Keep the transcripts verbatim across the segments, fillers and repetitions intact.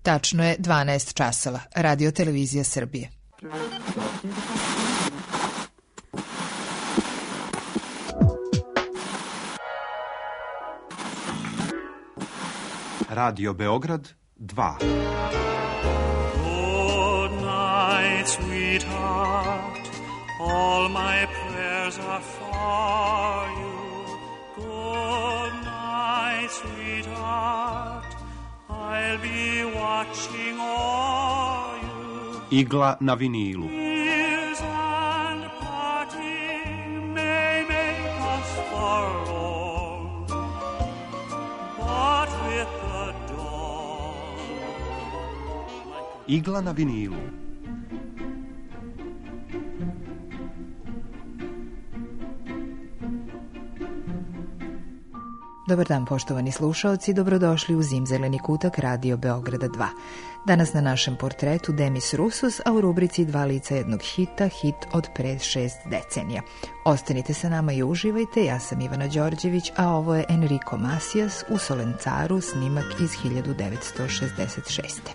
Tačno je dvanaest časova. Radio Televizija Srbije. Radio Beograd dva. Good night, sweetheart. All my prayers are for you. Good night, sweetheart. I'll be watching all you. Igla na vinilu. Years and parting may make us forlorn, but with the dawn. Igla na vinilu. Dobar dan, poštovani slušaoci, dobrodošli u Zimzeleni kutak Radio Beograda dva. Danas na našem portretu Demis Roussos, a u rubrici Dva lica jednog hita, hit od pre šest decenija. Ostanite sa nama i uživajte, ja sam Ivana Đorđević, a ovo je Enrico Macias u Solencaru, snimak iz hiljadu devetsto šezdeset šeste.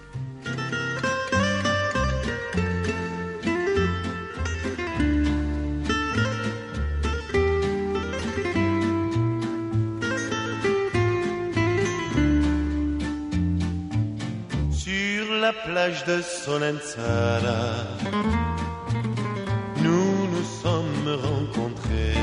La plage de Solenzara, nous nous sommes rencontrés.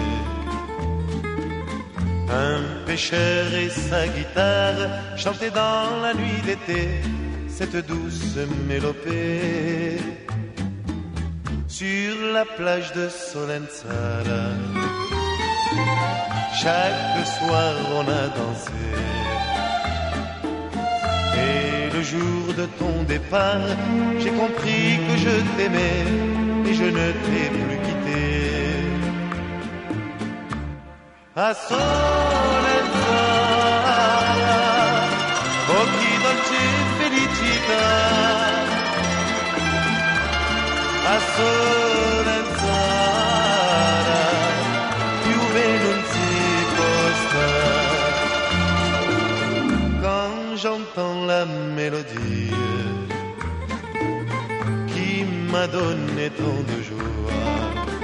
Un pêcheur et sa guitare chantaient dans la nuit d'été cette douce mélopée. Sur la plage de Solenzara, chaque soir on a dansé. Et le jour de ton départ, j'ai compris que je t'aimais et je ne t'ai plus quitté. A Solenzara, oh chi dolce felicità. A Solenzara, più bene non si può stare. Quand j'entends la mélodie qui m'a donné tant de joie,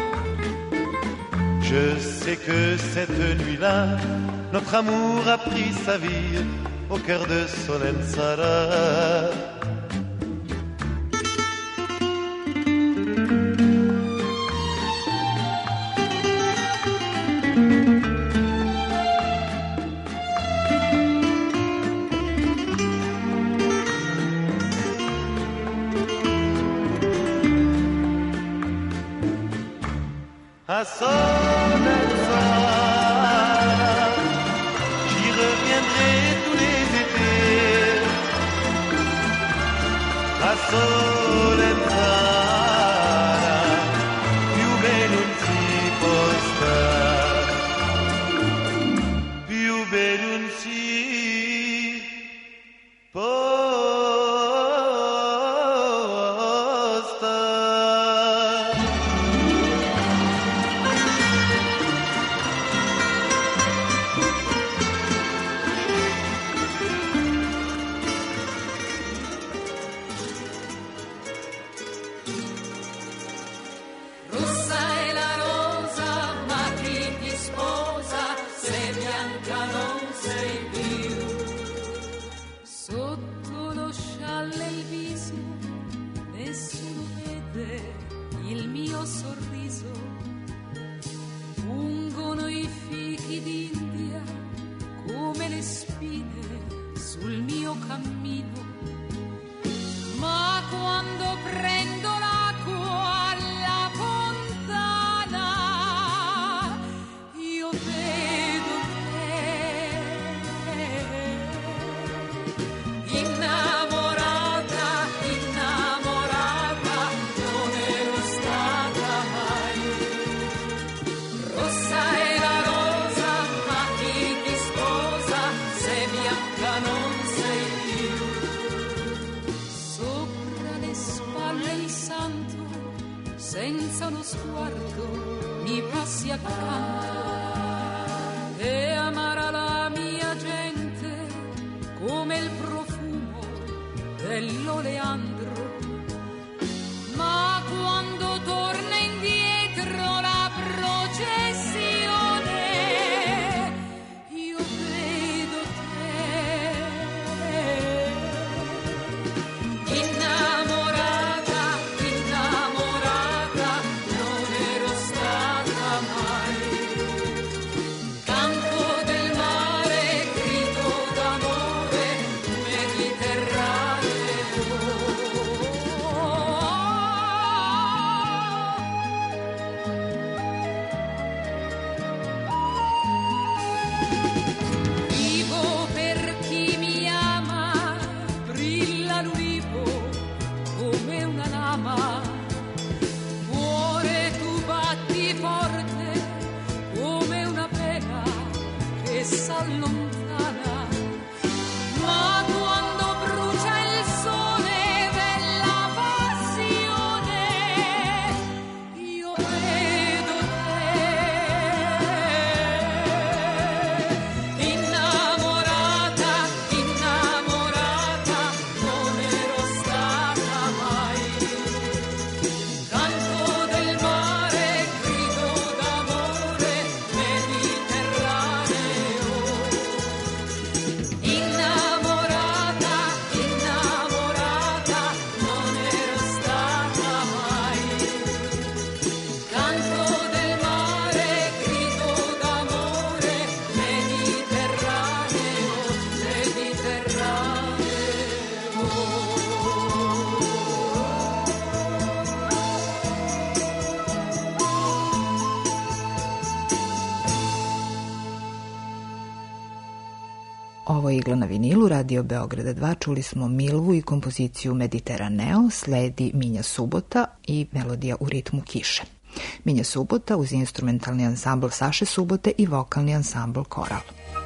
je sais que cette nuit-là, notre amour a pris sa vie au cœur de Solenzara. À Solenzara, j'y reviendrai tous les étés. A Solenzara, più bene non si può stare. Più bene non si può stare. Senza uno sguardo mi passi accanto e amara la mia gente come il profumo bello Leandro, ma quando torna indietro la processione io vedo te innamorata, innamorata, non ero stata mai. Canto del mare, grido d'amore, Mediterraneo. Vivo per chi mi ama, brilla l'ulivo come una lama. Cuore, tu batti forte come una pena che s'allontana. Ma quando brucia il sole della passione io vedo te innamorata, innamorata, non ero stata mai. Canto del mare, grido d'amore, Mediterraneo. Innamorata, innamorata, non ero stata mai. Canto del mare, grido d'amore, Mediterraneo, Mediterraneo. Ovo je Igla na vinilu, Radio Beograda dva, čuli smo Milvu i kompoziciju Mediteraneo, sledi Minja Subota i melodija u ritmu kiše. Minja Subota uz instrumentalni ansambl Saše Subote i vokalni ansambl Koral.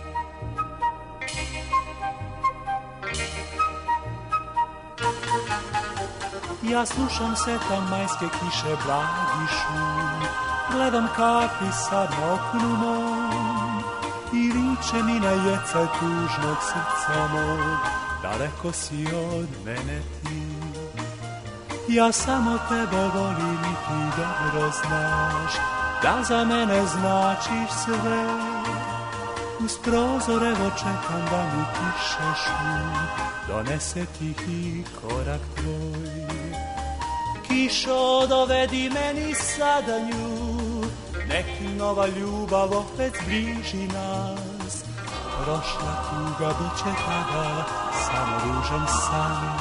Ja slušam seta majske kiše blagi šum, gledam kapi sad na oknu mom i viče mi na jecaj tužnog srca mog, daleko si od mene ti. Ja samo tebe volim i ti dobro znaš, da za mene značiš sve. Uz prozor evo čekam da mi kiše šum, donese tihi korak tvoj. Kišo, dovedi meni sada nju, nek nova ljubav opet zbliži nas. Prošla tuga bit će tada samo ružan san.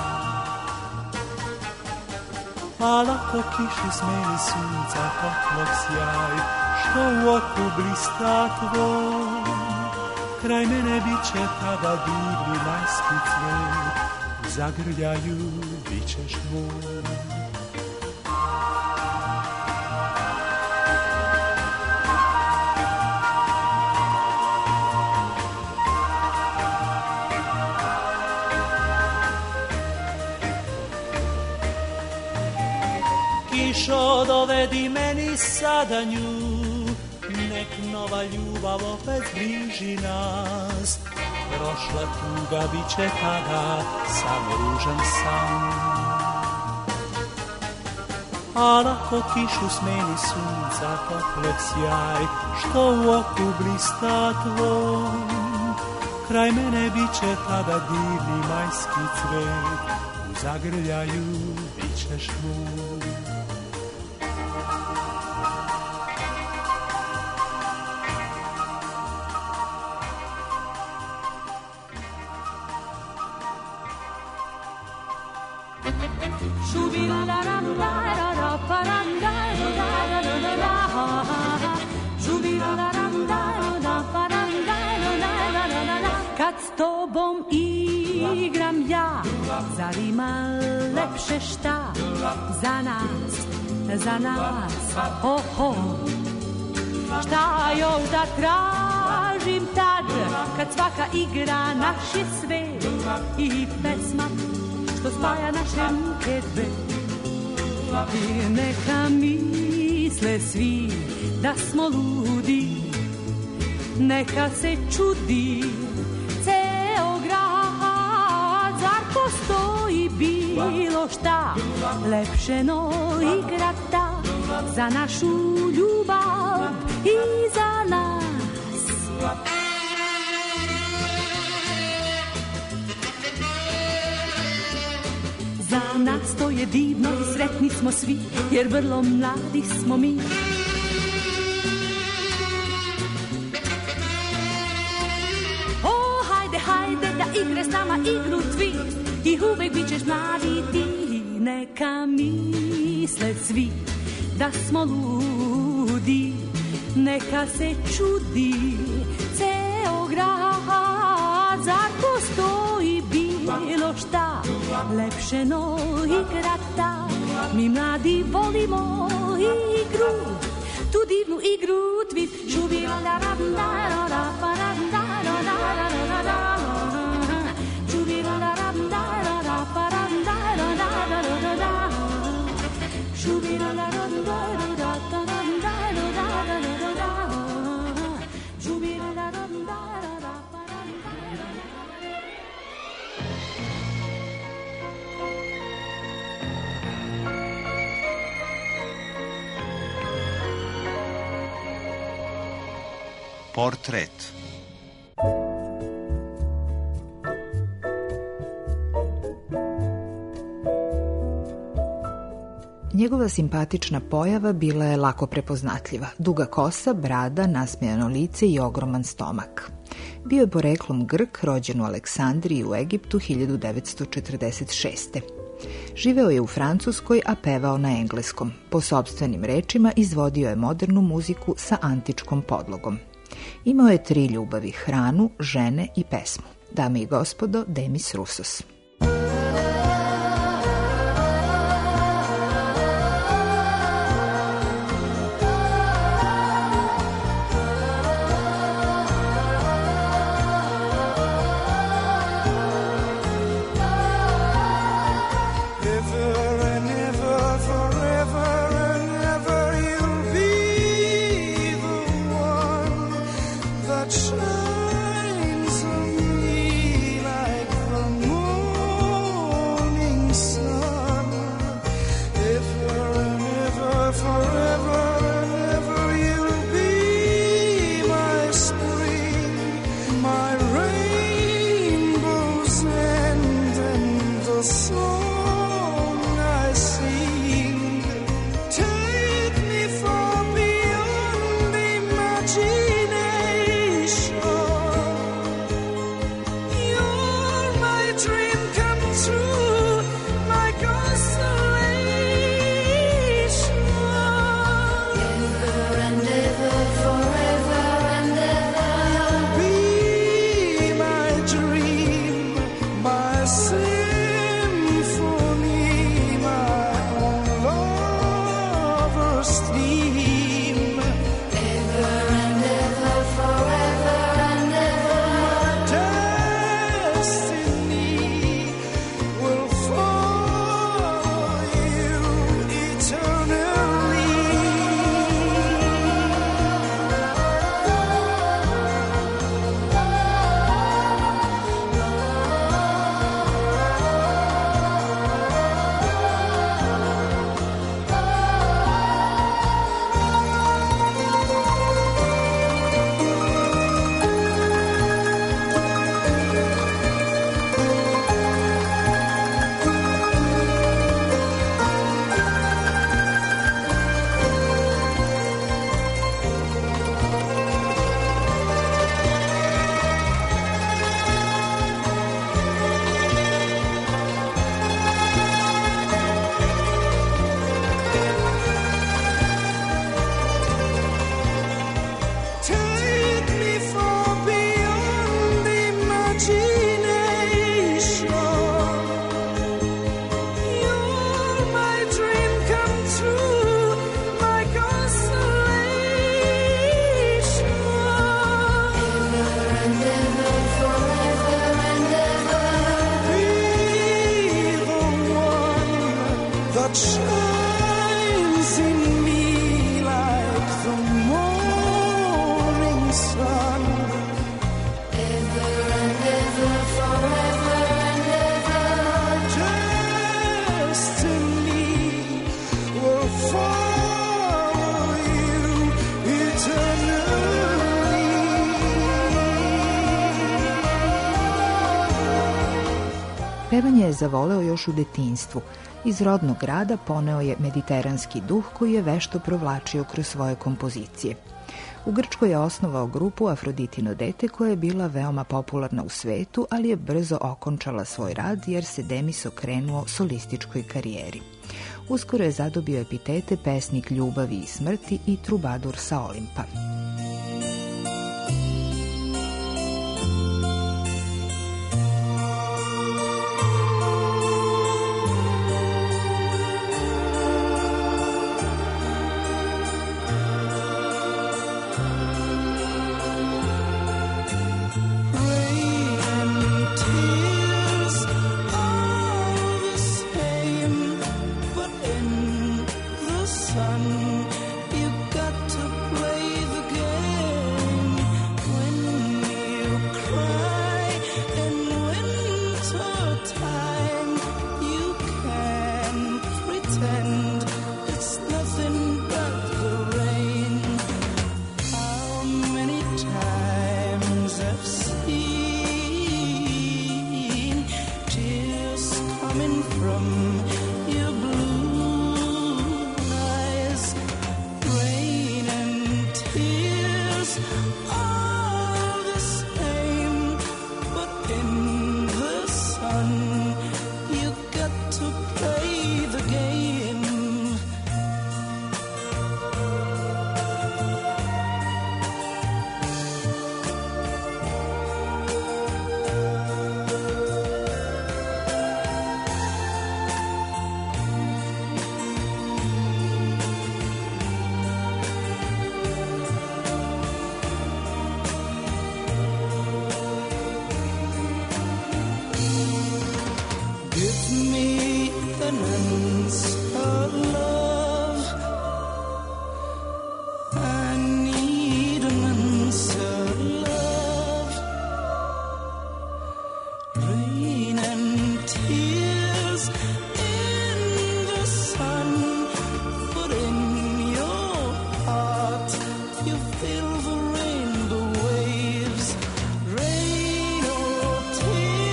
A lako kišu smeni sunca toplog sjaj, što u oku blista tvoj. Kraj mene bit će tada divni majski cvet, u zagrljaju bit ćeš moj. Kišo, dovedi meni sada nju, nek nova ljubav opet zbliži nas. Prošla tuga bit će tada samo ružan san. A lako kišu smeni sunca toplog sjaj, što u oku blista tvoj. Kraj mene bit će tada divni majski cvet, u zagrljaju bit ćeš moj. Kad s tobom igram ja, zar ima lepše šta za nas, za nas, ho, ho. Šta još da tražim tad, kad svaka igra naš je svet i pesma što spaja naše ruke dve. I neka misle svi da smo ludi, neka se čudi ceo grad, zar postoji bi bilo šta lepše no igrata za našu ljubav i za nas. Za nas to je divno i sretni smo svi, jer vrlo mladi smo mi. O, hajde, hajde da igre s nama igru tvi i uvek bit ćeš mladi ti. Neka misle svi da smo ludi, neka se čudi ceo grad. Zar postoji bilo šta lepše no igrata? Mi mladi volimo igru, tu divnu igru tvi. Žubila la ra da ra ra pa ra da ra ra ra ra ra. Žubila la ra da ra ra pa ra da ra ra ra ra ra. Žubila la ra da ra ra ta ra da ra ra ra ra ra. Žubila la ra da ra ra pa ra. Portret. Njegova simpatična pojava bila je lako prepoznatljiva. Duga kosa, brada, nasmejano lice i ogroman stomak. Bio je poreklom Grk, rođen u Aleksandriji u Egiptu hiljadu devetsto četrdeset šeste. Živeo je u Francuskoj, a pevao na engleskom. Po sopstvenim rečima izvodio je modernu muziku sa antičkom podlogom. Imao je tri ljubavi, hranu, žene i pesmu. Dame i gospodo, Demis Roussos. zavoleo još u detinjstvu. Iz rodnog grada poneo je mediteranski duh koji je vešto provlačio kroz svoje kompozicije. U Grčkoj je osnovao grupu Afroditino dete koja je bila veoma popularna u svetu, ali je brzo okončala svoj rad jer se Demis okrenuo solističkoj karijeri. Uskoro je zadobio epitete pesnik ljubavi i smrti i trubadur sa Olimpa.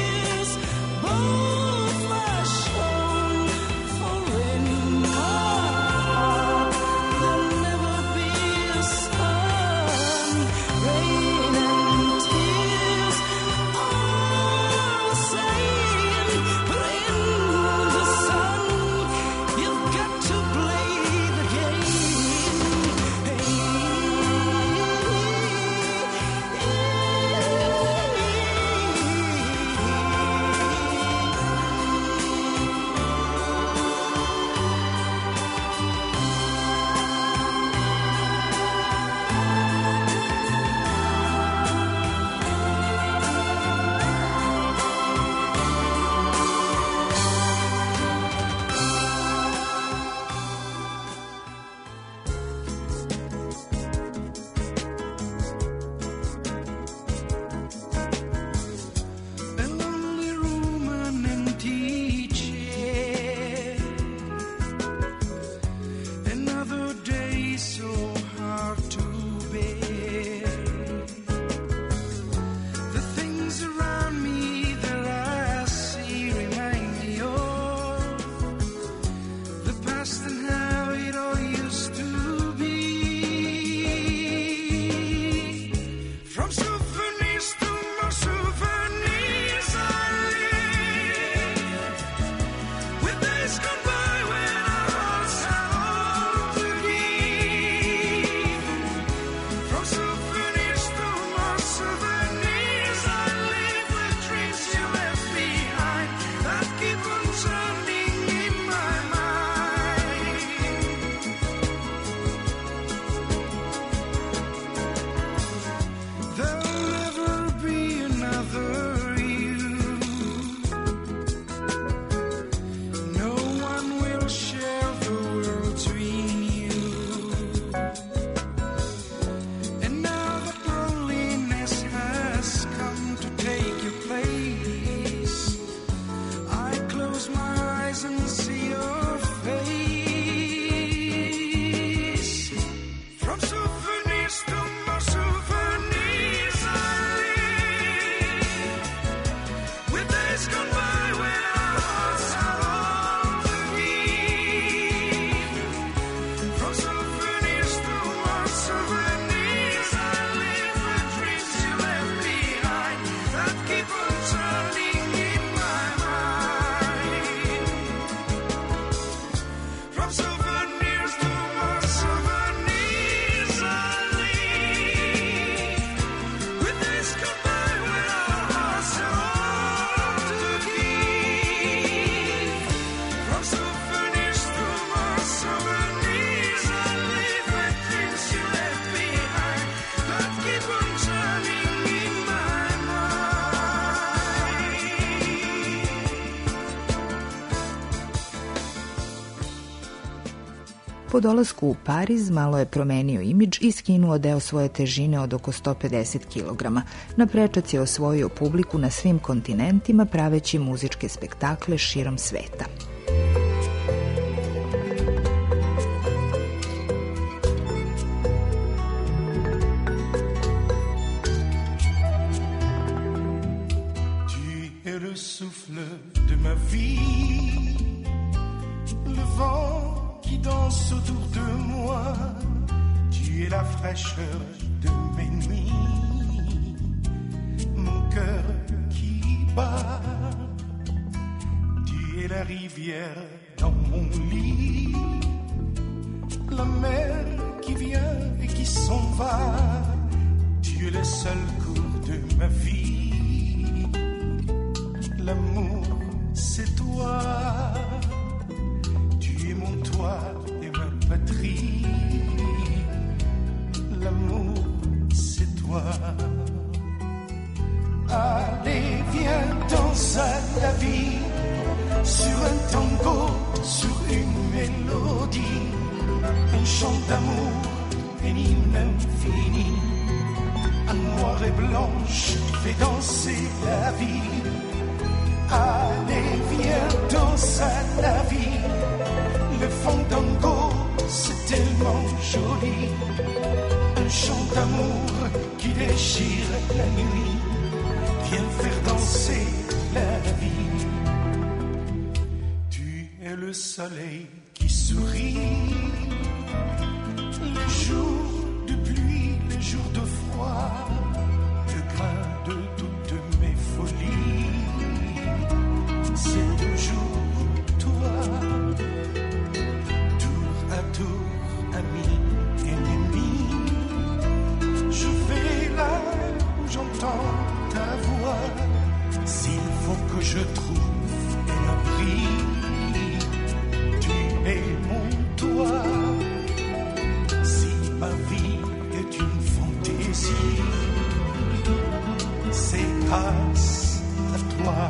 Both are shown, for in my Po dolasku u Pariz malo je promenio imidž i skinuo deo svoje težine od oko sto pedeset kilograma. Na prečac je osvojio publiku na svim kontinentima praveći muzičke spektakle širom sveta. Danse autour de moi, tu es la fraîcheur de mes nuits, mon cœur qui bat, tu es la rivière dans mon lit, la mer qui vient et qui s'en va, tu es le seul cours de ma vie, l'amour c'est toi. Mon toit et ma patrie, l'amour c'est toi. Allez, viens danser à la vie, sur un tango, sur une mélodie, un chant d'amour, un hymne infini, en noir et blanche fait danser la vie. Allez, viens danser à la vie. Le fandango, c'est tellement joli, un chant d'amour qui déchire la nuit, vient faire danser la vie. Tu es le soleil qui sourit, les jours de pluie, les jours de froid, le grain de toutes mes folies, c'est toujours toi. Ami, ennemi, je vais là où j'entends ta voix. S'il faut que je trouve un abri, tu es mon toit. Si ma vie est une fantaisie, c'est grâce à toi.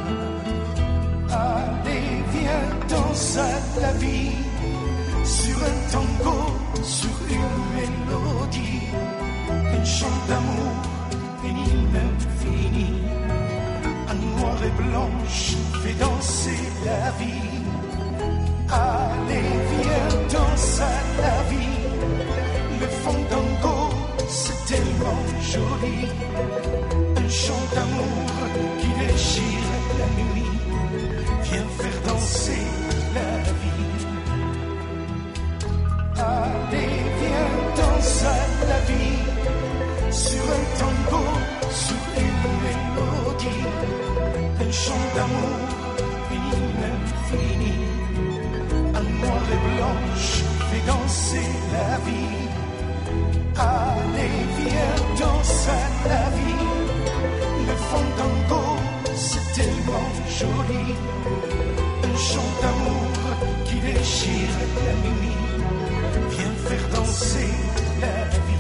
Allez, viens danser la vie. Sur un tango, sur une mélodie, un chant d'amour, un hymne infini, en noir et blanche fait danser la vie. Allez, viens danser la vie, le fandango, c'est tellement joli, un chant d'amour qui déchire la nuit, vient faire danser la vie. Allez, viens danser la vie, sur un tango, sur une mélodie, un chant d'amour, un hymne infini, en noir et blanche fait danser la vie. Allez, viens danser la vie, le fandango, c'est tellement joli, un chant d'amour qui déchire la nuit, viens faire danser la vie.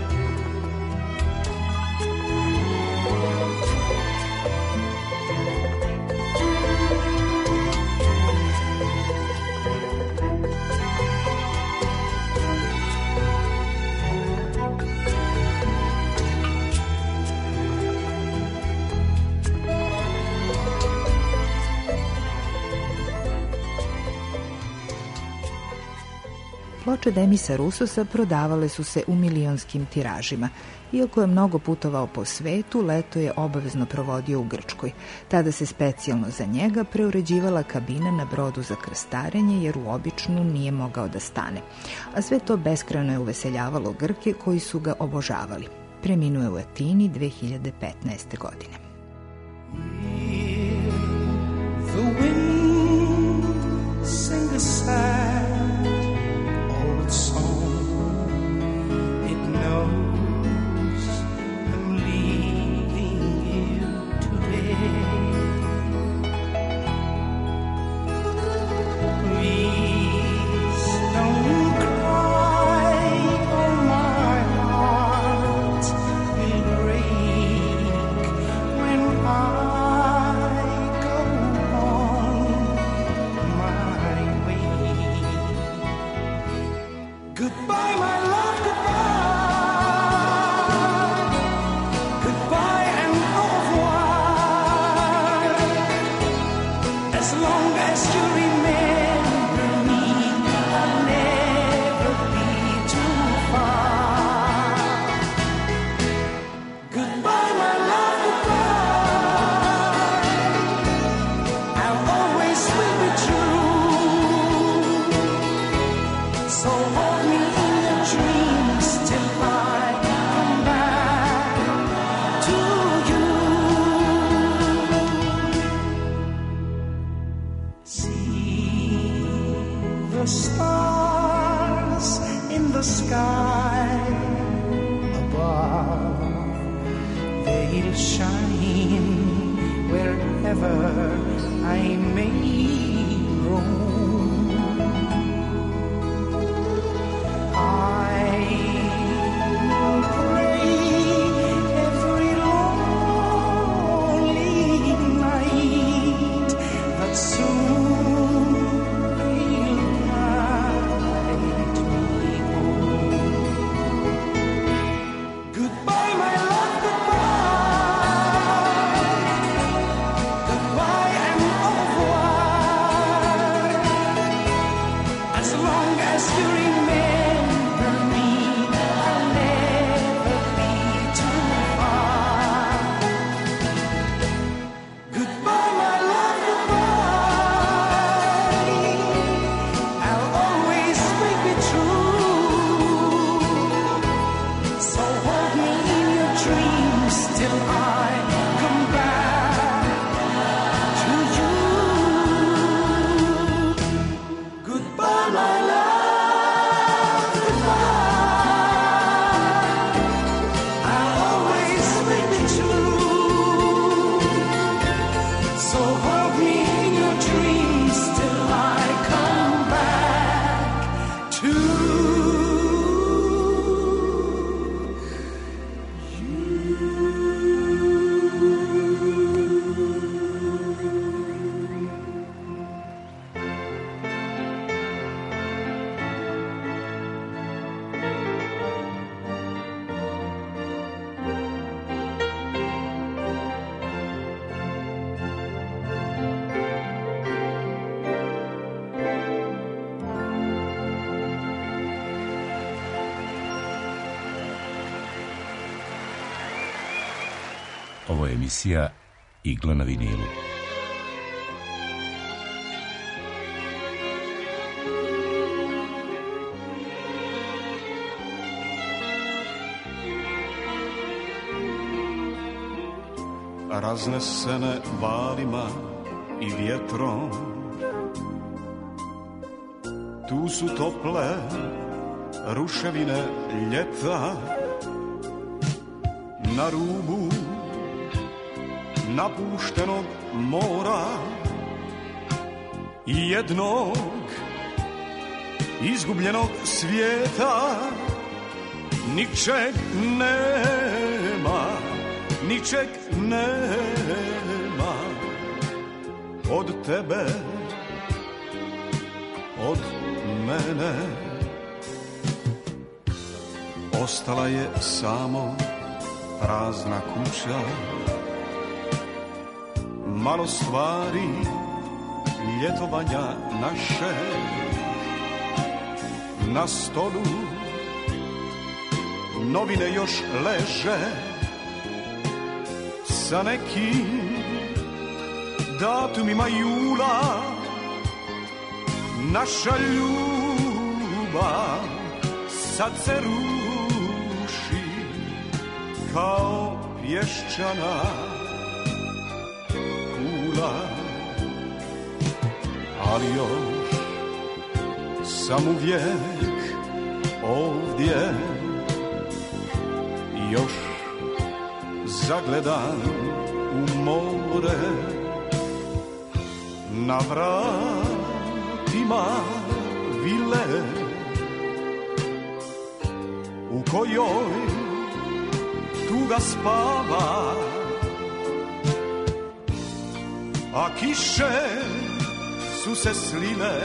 Ploče Demisa Roussosa prodavale su se u milionskim tiražima. Iako je mnogo putovao po svetu, leto je obavezno provodio u Grčkoj. Tada se specijalno za njega preuređivala kabina na brodu za krstarenje, jer u običnu nije mogao da stane. A sve to beskrajno je uveseljavalo Grke koji su ga obožavali. Preminuo je u Atini dve hiljade petnaeste. godine. The wind sing a sad old song. It knows I'm leaving you today. the stars in the sky above. They'll shine wherever I may roam. I pray every lonely night that soon they'll guide me home. Goodbye, my love, goodbye. Goodbye and au revoir. As long as you remember me, I'll never be too far. Goodbye, my love, goodbye. I'll always make it true. So hold me in your dreams till I come back to you. Goodbye, my love, goodbye. I'll always make it true. So hold me in your dreams till I come back to you. Ovo je emisija Igla na vinilu. Raznesene valima i vjetrom, tu su tople ruševine ljeta. Na rubu napuštenog mora i jednog izgubljenog svijeta. Ničeg nema, ničeg nema od tebe, od mene. Ostala je samo prazna kuća, malo stvari ljetovanja naše. Na stolu novine još leže sa nekim datumima jula. Naša ljubav sad se ruši kao pješčana kula, ali još sam uvijek ovdje, još zagledan u more. Na vratima vile u kojoj tuga spava, a kiše su se slile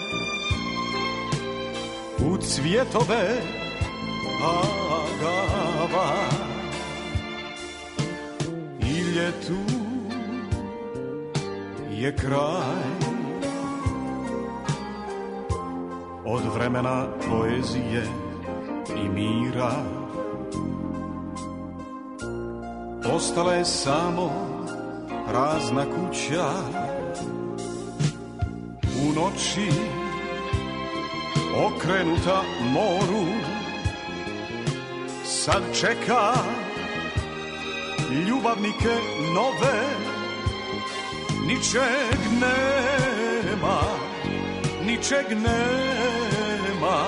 u cvjetove agava. I ljetu je kraj, od vremena poezije i mira. Ostala je samo prazna kuća u noći okrenuta moru. Sad čeka ljubavnike nove. Ničeg nema, ničeg nema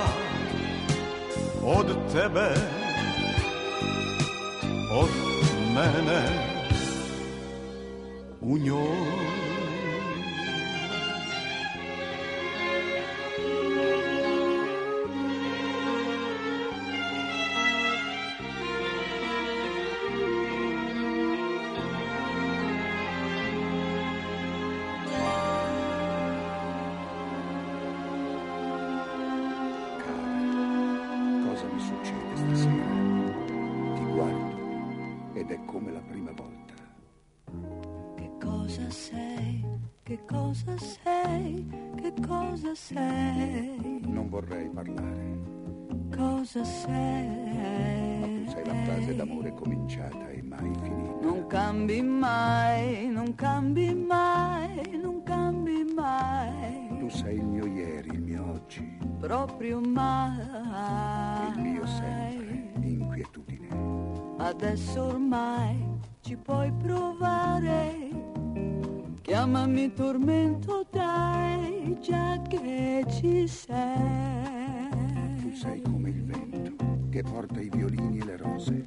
od tebe, od mene u njoj. Non vorrei parlare. Cosa sei? Ma tu sei la frase d'amore cominciata e mai finita. Non cambi mai, non cambi mai, non cambi mai. Tu sei il mio ieri, il mio oggi. Proprio mai. Il mio sempre, inquietudine. Adesso ormai ci puoi provare. Chiamami tormento, dai, già che ci sei. Tu sei come il vento che porta i violini e le rose.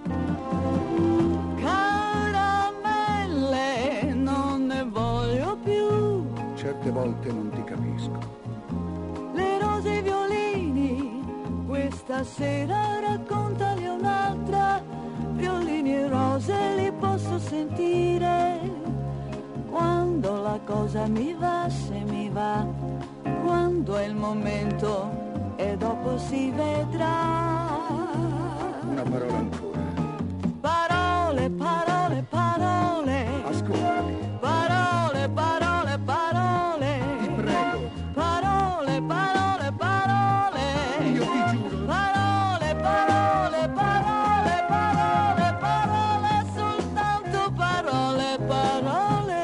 Caramelle, non ne voglio più. Certe volte non ti capisco. Le rose e i violini, questa sera raccontali un'altra. Violini e rose li posso sentire. Quando la cosa mi va, se mi va, quando è il momento e dopo si vedrà. Una parola ancora. Parole, parole, parole. Ascoltami. Parole, parole, parole. Ti prego. Parole, parole, parole. Io ti giuro. Parole, parole, parole, parole, parole, soltanto parole, parole.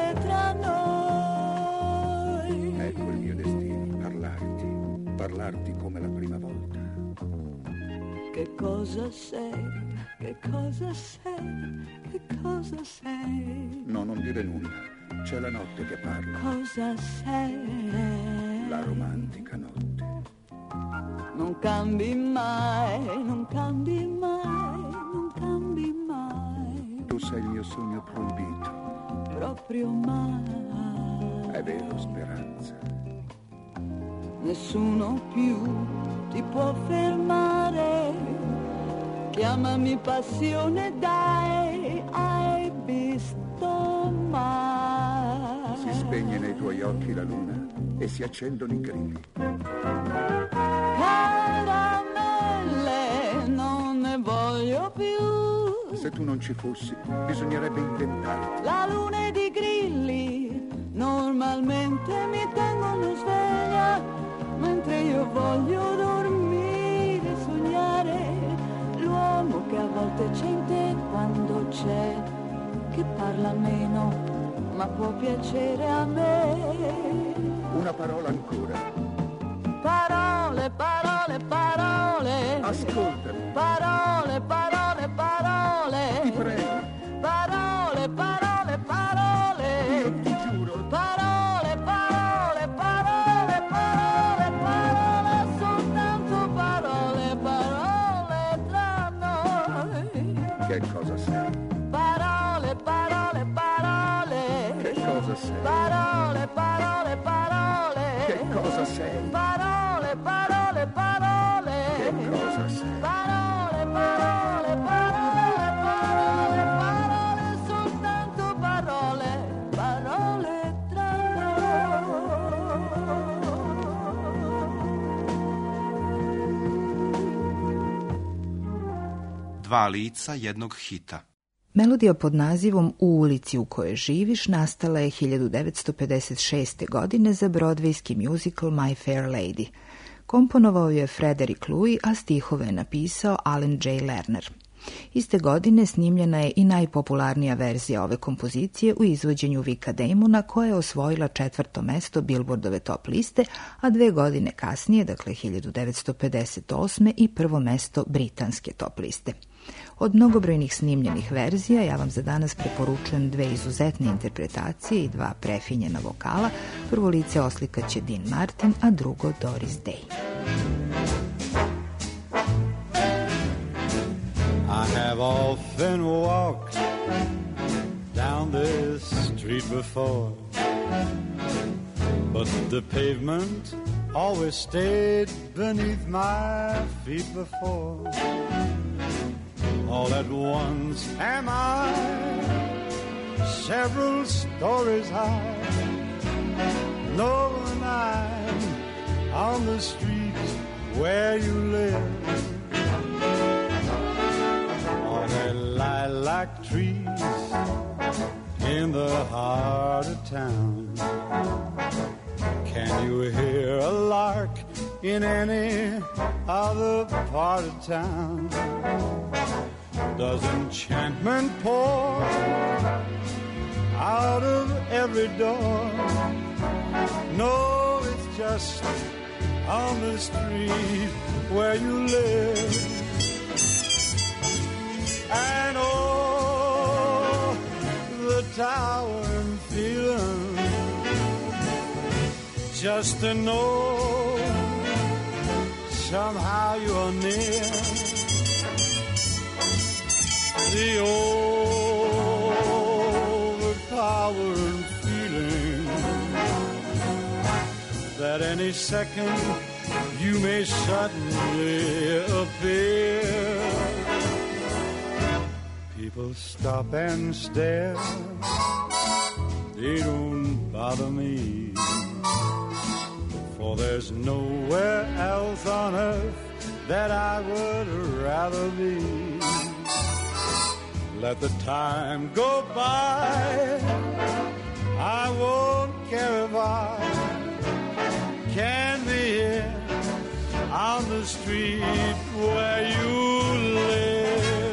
Parlarti come la prima volta. Che cosa sei? Che cosa sei? Che cosa sei? No, non dire nulla. C'è la notte che parla. Cosa sei? La romantica notte. Non cambi mai, non cambi mai, non cambi mai. Tu sei il mio sogno proibito. Proprio mai. È vero, Speranza. Nessuno più ti può fermare. Chiamami passione, dai, hai visto mai? Si spegne nei tuoi occhi la luna e si accendono i grilli. Caramelle, non ne voglio più. Se tu non ci fossi, bisognerebbe inventarti. La luna ed i grilli normalmente mi tengono sveglia, mentre io voglio dormire, sognare l'uomo che a volte c'è in te quando c'è, che parla meno ma può piacere a me. Una parola ancora. Parole, parole, parole. Ascoltami. Parole, parole, parole. Ti prego. Parole, parole, parole. Io ti giuro. Parole, parole, parole, parole, parole, soltanto parole, parole tra noi. Che cosa sei? Parole, parole, parole. Che cosa sei? Parole, parole, parole. Che cosa sei? Parole, parole, parole. Che cosa sei? Parole, parole, parole, parole, parole, soltanto parole, parole tra noi. Dva lica jednog hita. Melodija pod nazivom U ulici u kojoj živiš nastala je hiljadu devetsto pedeset šeste. godine za brodvejski musical My Fair Lady. Komponovao je Frederick Louis, a stihove je napisao Alan J. Lerner. Iste godine snimljena je i najpopularnija verzija ove kompozicije u izvođenju Vicka Damona, koja je osvojila četvrto mesto Billboardove top liste, a dve godine kasnije, dakle hiljadu devetsto pedeset osme. i prvo mesto britanske top liste. Od mnogobrojnih snimljenih verzija ja vam za danas preporučujem dve izuzetne interpretacije i dva prefinjena vokala. Prvo lice oslikaće Dean Martin, a drugo Doris Day. I have often walked down this street before, but the pavement always stayed beneath my feet before. All at once am I several stories high, knowing I'm on the street where you live. On the lilac trees in the heart of town, can you hear a lark in any other part of town? Does enchantment pour out of every door? No, it's just on the street where you live. And oh, the towering feeling, just to know somehow you're near. The overpowering feeling that any second you may suddenly appear. People stop and stare, they don't bother me, for there's nowhere else on earth that I would rather be. Let the time go by, I won't care if I can be here on the street where you live.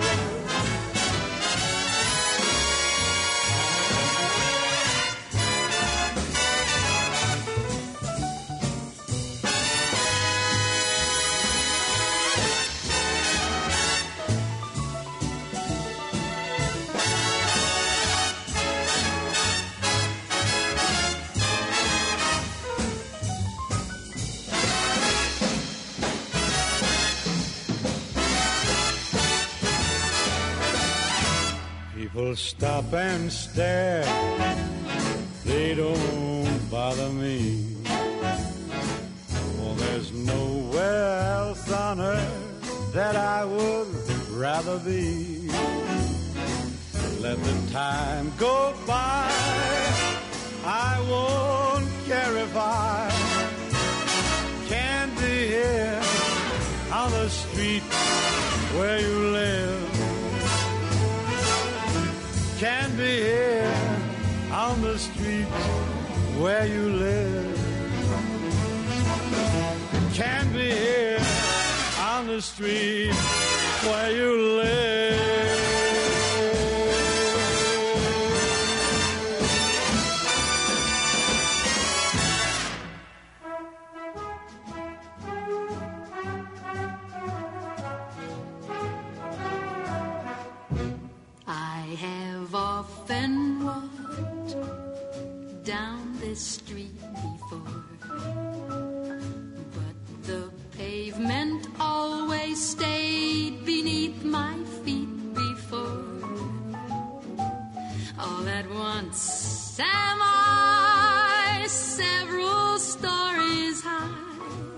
People stop and stare, they don't bother me, for there's nowhere else on earth that I would rather be. Let the time go by, I won't care if I can't be here on the street where you live. Can't be here on the street where you live. Can't be here on the street where you live. I have often walked down this street before, but the pavement always stayed beneath my feet before. All at once am I several stories high,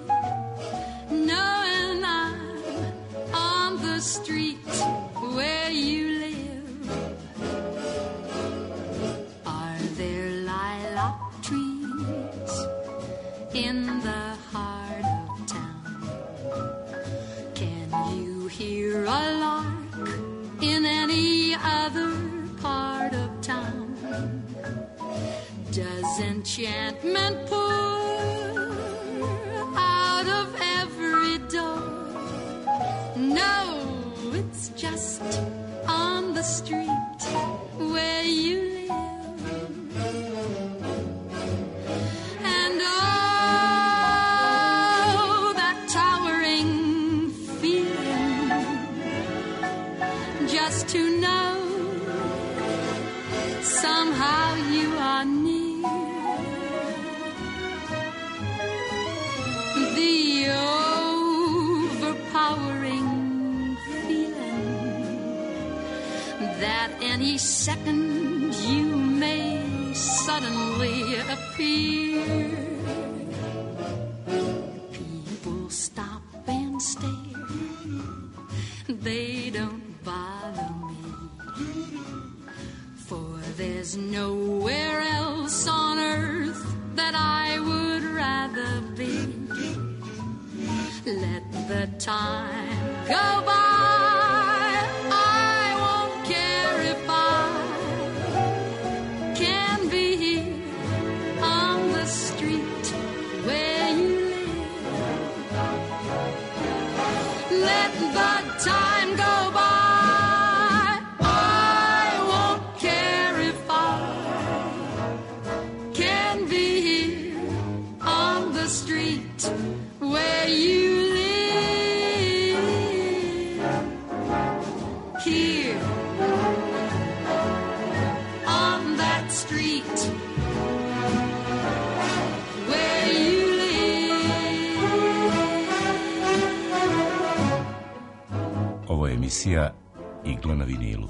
knowing I'm on the street where you live. In the heart of town, can you hear a lark in any other part of town? Does enchantment pour out of every door? No, it's just on the street where you live. And any second you may suddenly appear. People stop and stare. They don't bother me, for there's nowhere else on earth that I would rather be. Let the time go by, I won't care if I can be here on the street where you live. Let the time go by, I won't care if I can be here on the street where you live. Here on that street where you live. Ovo je emisija Igla na vinilu.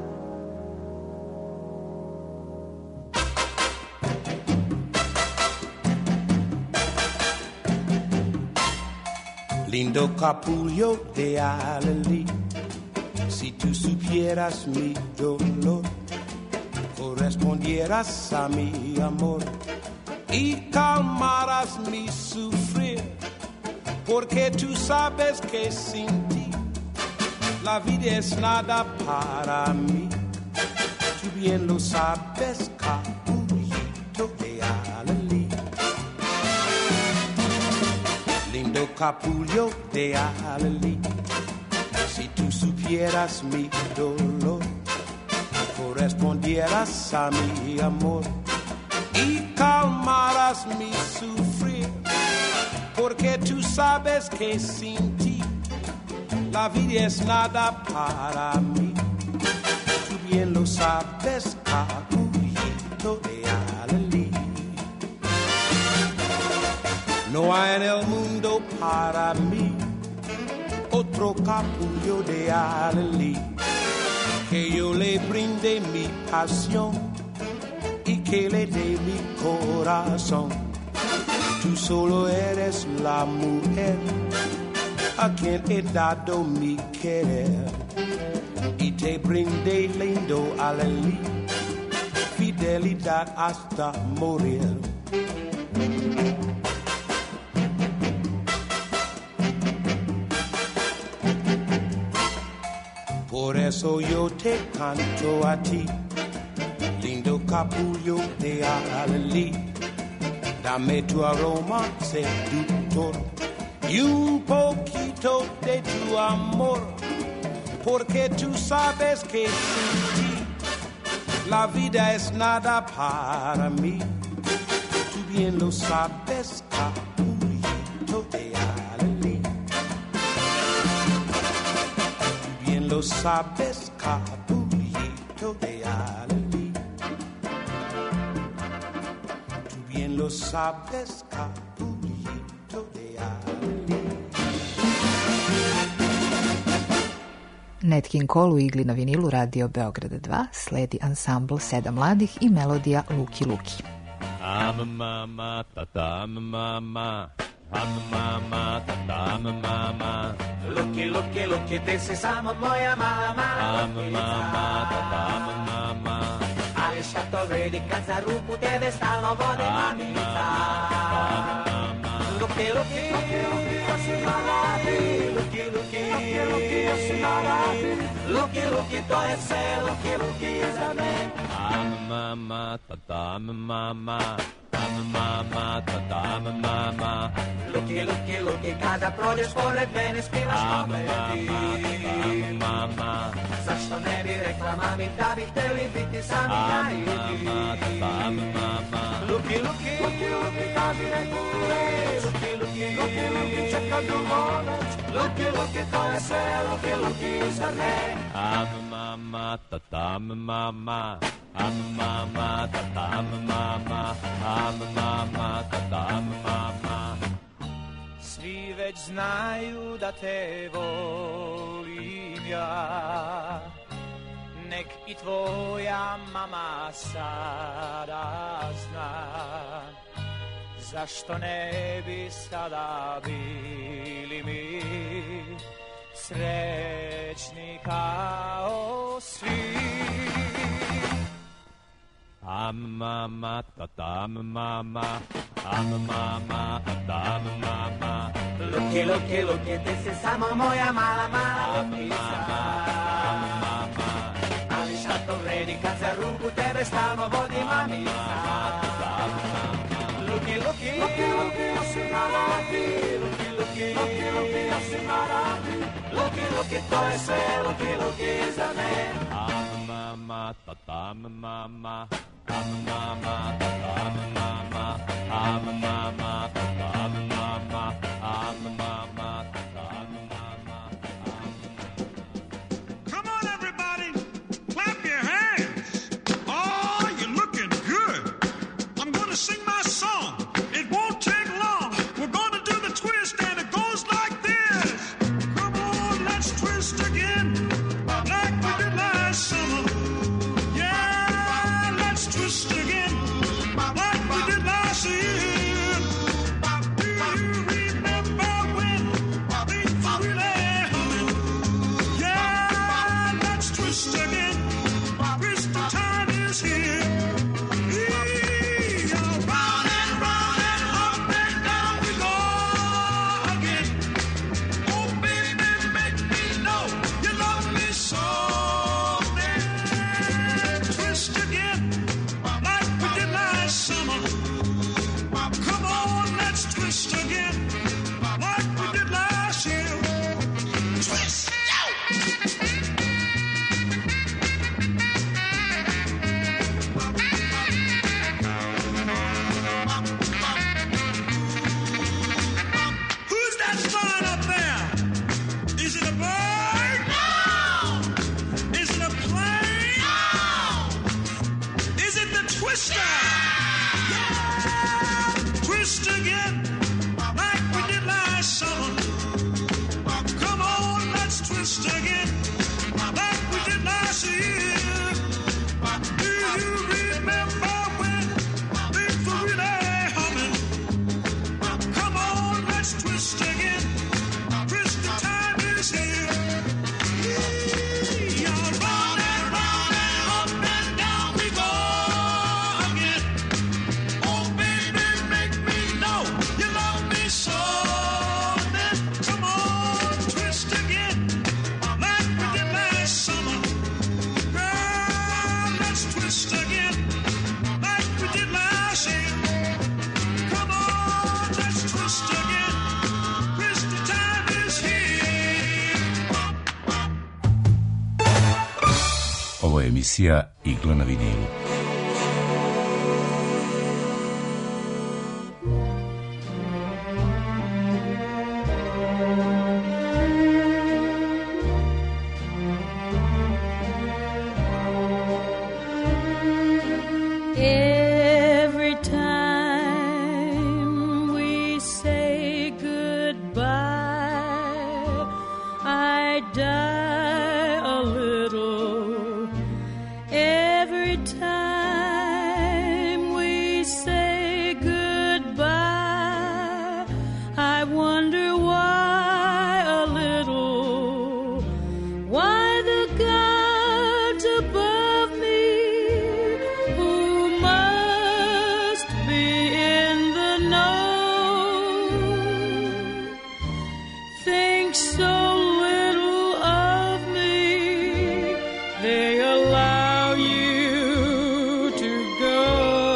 Lindo capullo de Alelí, si tú supieras mi dolor, correspondieras a mi amor y calmaras mi sufrir, porque tú sabes que sin ti la vida es nada para mí. Tú bien lo sabes, capullito de Alelí. Lindo capullo de Alelí, si tú supieras mi dolor, correspondieras a mi amor y calmaras mi sufrir, porque tú sabes que sin ti la vida es nada para mí. Tú bien lo sabes, capullito de Alelí. No hay en el mundo para mí otro capullo de Alelí, que yo le brinde mi pasión y que le dé mi corazón. Tú solo eres la mujer a quien he dado mi querer y te brindé, lindo Alelí, fidelidad hasta morir. Por eso yo te canto a ti, lindo capullo de Alelí. Dame tu aroma seductor y un poquito de tu amor, porque tú sabes que sin ti la vida es nada para mí. Tú bien lo sabes, capullito de Alelí. Tú bien lo sabes, capullito de Alelí. Tú bien lo sabes, capullito de Alelí. Nat King Cole u Igli na vinilu Radio Beograda dva, sledi ansambl Sedam mladih i melodija Luki Luki. I'm a mama, tata, I'm a mama. I'm a mama, tata, I'm a mama. Luki, Luki, Luki, ti si samo moja mama. I'm a mama, tata, I'm a mama. Ali šta to vredi kad za ruku tebe stalno vodi mamica. Luki, Luki, Luki, Luki, ja si mladi. Luki, Luki, Luki, Luki, ja si mladi. Luki, Luki, to je sve, Luki, Luki je za me. I'm a mama, tata, I'm a mama. I'm a mama, tata, I'm a mama. Luki, Luki, Luki, kada prođeš pored mene spivaš komedi. I'm a mama, zašto ne bi rekla mami da bi hteli biti sami ja i ti. I'm a mama. Luki, Luki, Luki, Luki, kaži neku reč. Luki, Luki, Luki, Luki, čekam drugo noć. Luki, Luki, to je sve, Luki, Luki, zar ne? I'm a mama, tata, I'm a mama. I'm a mama, tata, I'm a mama. I'm a mama, tata, I'm a mama. Svi već znaju da te volim ja. nek i tvoja mama sada zna, zašto ne bi sada bili mi srećni kao svi. I'm mama, tata mama, I'm mama, tata mama. Luki, luki, luki, ti si samo moja mala, mala lukica. Ali šta to vredi kad za ruku tebe stalno vodi mamica. Luki, luki, luki, luki, ja si na radi. Luki, luki, luki, luki, ja si na radi. Luki, luki, to je sve, luki, luki za me. I'm mama, tata mama. I'm mama, I'm mama, I'm mama, I'm mama, I'm mama, I'm mama. Come on, everybody, clap your hands. Oh, you're looking good. I'm gonna sing my song. It won't take long. We're gonna do the twist, and it goes like this. Come on, let's twist again, like we did last summer. Twist again, like we did last year. Do you remember when things were really humming? Yeah, let's twist again. Twist the time is here. Yeah, round and round and up and down we go again. Oh, baby, make me know you love me so. Twist again. Summer. Come on, let's twist again, like we did last year. Twist, who's that flying up there? Is it a bird? No. Is it a plane? No. Is it the twister? Twist again, like we did last summer. Come on, let's twist again, like we did last year. Do you remember when things were really humming? Come on, let's twist again. Twist, the time is here. Yeah, round and round and up and down we go again. Oh, baby, make me know you love me so. Then come on, twist again, like we did last summer. Girl, let's twist again, like we did last year. Come on, let's twist again. Twist, the time is here. Ovo je emisija Igla na vinilu. Every time we say goodbye, I die a little. Every time we say goodbye, I wonder why a little. Why the gods above me, who must be in the know, think so little of me, they allow you to go.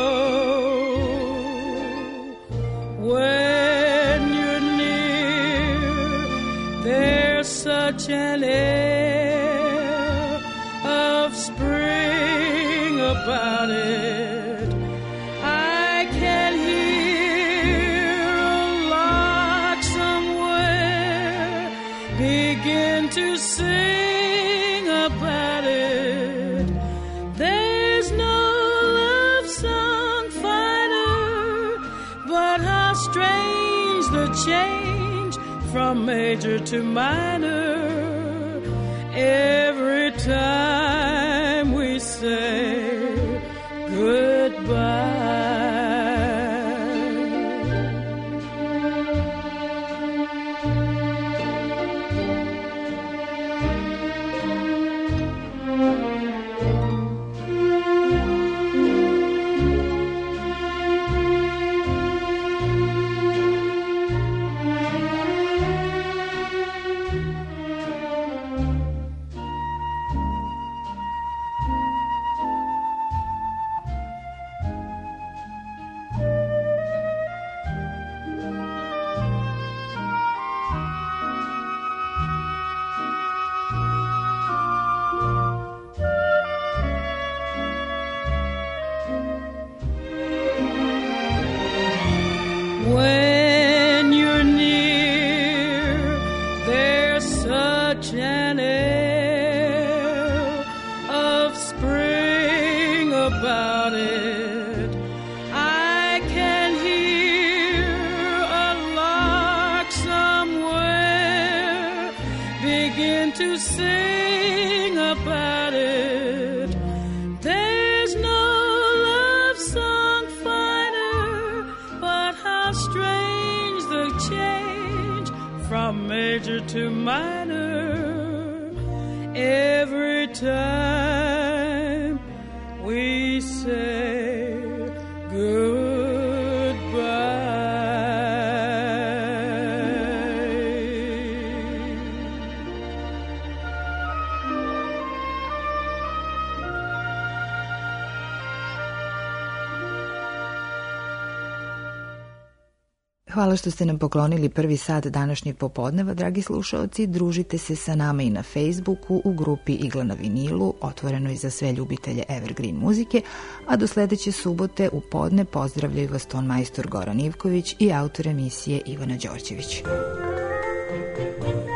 When you're near, there's such an air of spring about it. I can hear a lark somewhere begin to sing about it. There's no love song finer, but how strange the change from major to minor every time say goodbye. When you're near, there's such an air of spring about it. I can hear a lark somewhere begin to sing about it. There's no love song finer, but how strange the change from major to minor every time we say goodbye. Hvala što ste nam poklonili prvi sat današnjeg popodneva, dragi slušaoci. Družite se sa nama i na Facebooku u grupi Igla na vinilu, otvorenoj za sve ljubitelje evergreen muzike, a do sledeće subote u podne pozdravljaju vas ton majstor Goran Ivković i autor emisije Ivana Đorđević.